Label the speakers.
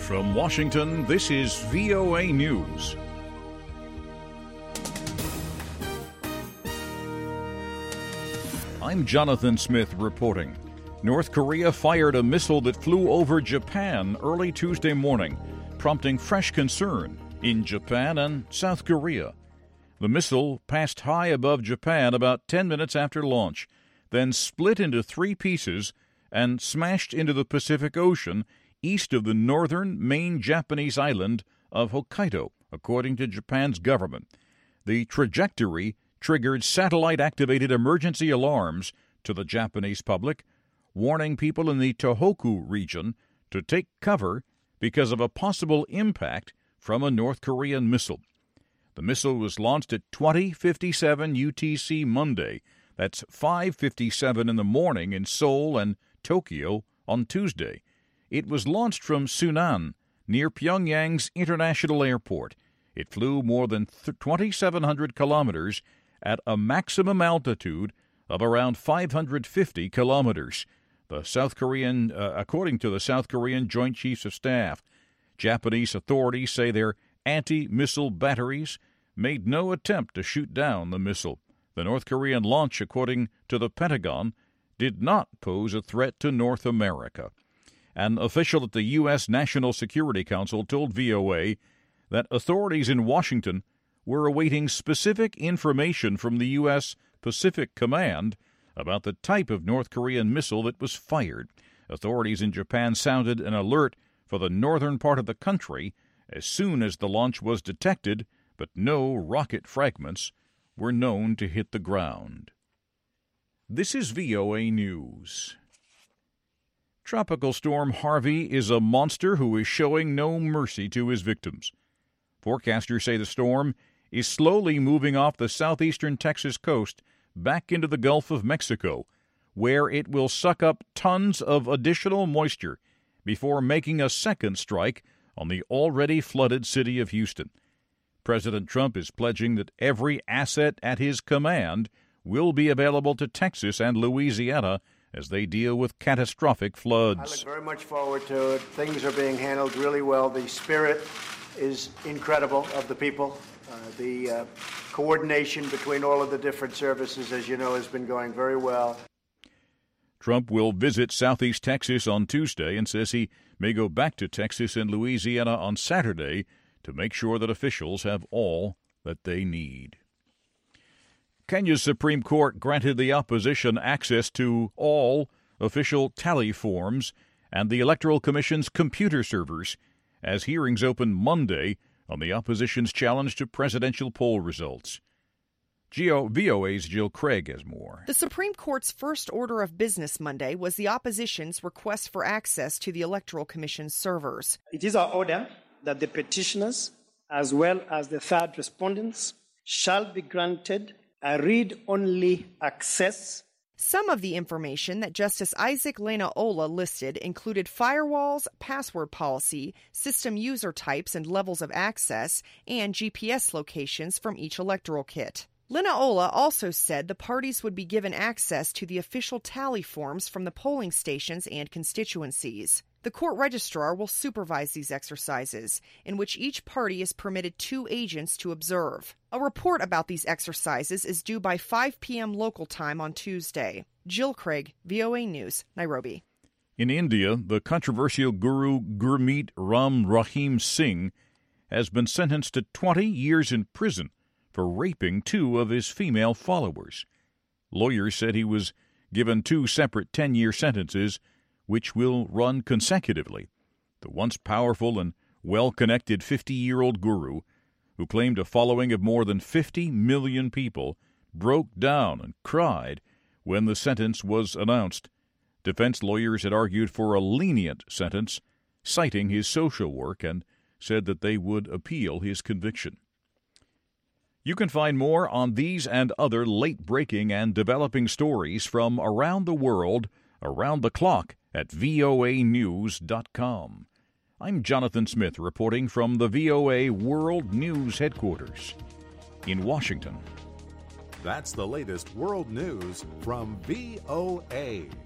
Speaker 1: From Washington, this is VOA News. I'm Jonathan Smith reporting. North Korea fired a missile that flew over Japan early Tuesday morning, prompting fresh concern in Japan and South Korea. The missile passed high above Japan about 10 minutes after launch, then split into three pieces and smashed into the Pacific Ocean east of the northern main Japanese island of Hokkaido, according to Japan's government. The trajectory triggered satellite-activated emergency alarms to the Japanese public, warning people in the Tohoku region to take cover because of a possible impact from a North Korean missile. The missile was launched at 20:57 UTC Monday. That's 5:57 in the morning in Seoul and Tokyo on Tuesday. It was launched from Sunan, near Pyongyang's International Airport. It flew more than 2,700 kilometers at a maximum altitude of around 550 kilometers. According to the South Korean Joint Chiefs of Staff, Japanese authorities say their anti-missile batteries made no attempt to shoot down the missile. The North Korean launch, according to the Pentagon, did not pose a threat to North America. An official at the U.S. National Security Council told VOA that authorities in Washington were awaiting specific information from the U.S. Pacific Command about the type of North Korean missile that was fired. Authorities in Japan sounded an alert for the northern part of the country as soon as the launch was detected, but no rocket fragments were known to hit the ground. This is VOA News. Tropical Storm Harvey is a monster who is showing no mercy to his victims. Forecasters say the storm is slowly moving off the southeastern Texas coast back into the Gulf of Mexico, where it will suck up tons of additional moisture before making a second strike on the already flooded city of Houston. President Trump is pledging that every asset at his command will be available to Texas and Louisiana as they deal with catastrophic floods.
Speaker 2: I look very much forward to it. Things are being handled really well. The spirit is incredible of the people. The coordination between all of the different services, as you know, has been going very well.
Speaker 1: Trump will visit southeast Texas on Tuesday and says he may go back to Texas and Louisiana on Saturday to make sure that officials have all that they need. Kenya's Supreme Court granted the opposition access to all official tally forms and the Electoral Commission's computer servers as hearings opened Monday on the opposition's challenge to presidential poll results. VOA's Jill Craig has more.
Speaker 3: The Supreme Court's first order of business Monday was the opposition's request for access to the Electoral Commission's servers.
Speaker 4: It is our order that the petitioners, as well as the third respondents, shall be granted a read-only access.
Speaker 3: Some of the information that Justice Isaac Lenaola listed included firewalls, password policy, system user types and levels of access, and GPS locations from each electoral kit. Lenaola also said the parties would be given access to the official tally forms from the polling stations and constituencies. The court registrar will supervise these exercises, in which each party is permitted 2 agents to observe. A report about these exercises is due by 5 p.m. local time on Tuesday. Jill Craig, VOA News, Nairobi.
Speaker 1: In India, the controversial guru Gurmeet Ram Rahim Singh has been sentenced to 20 years in prison for raping 2 of his female followers. Lawyers said he was given 2 separate 10-year sentences, which will run consecutively. The once powerful and well-connected 50-year-old guru, who claimed a following of more than 50 million people, broke down and cried when the sentence was announced. Defense lawyers had argued for a lenient sentence, citing his social work, and said that they would appeal his conviction. You can find more on these and other late-breaking and developing stories from around the world, around the clock, at voanews.com. I'm Jonathan Smith reporting from the VOA World News Headquarters in Washington.
Speaker 5: That's the latest world news from VOA.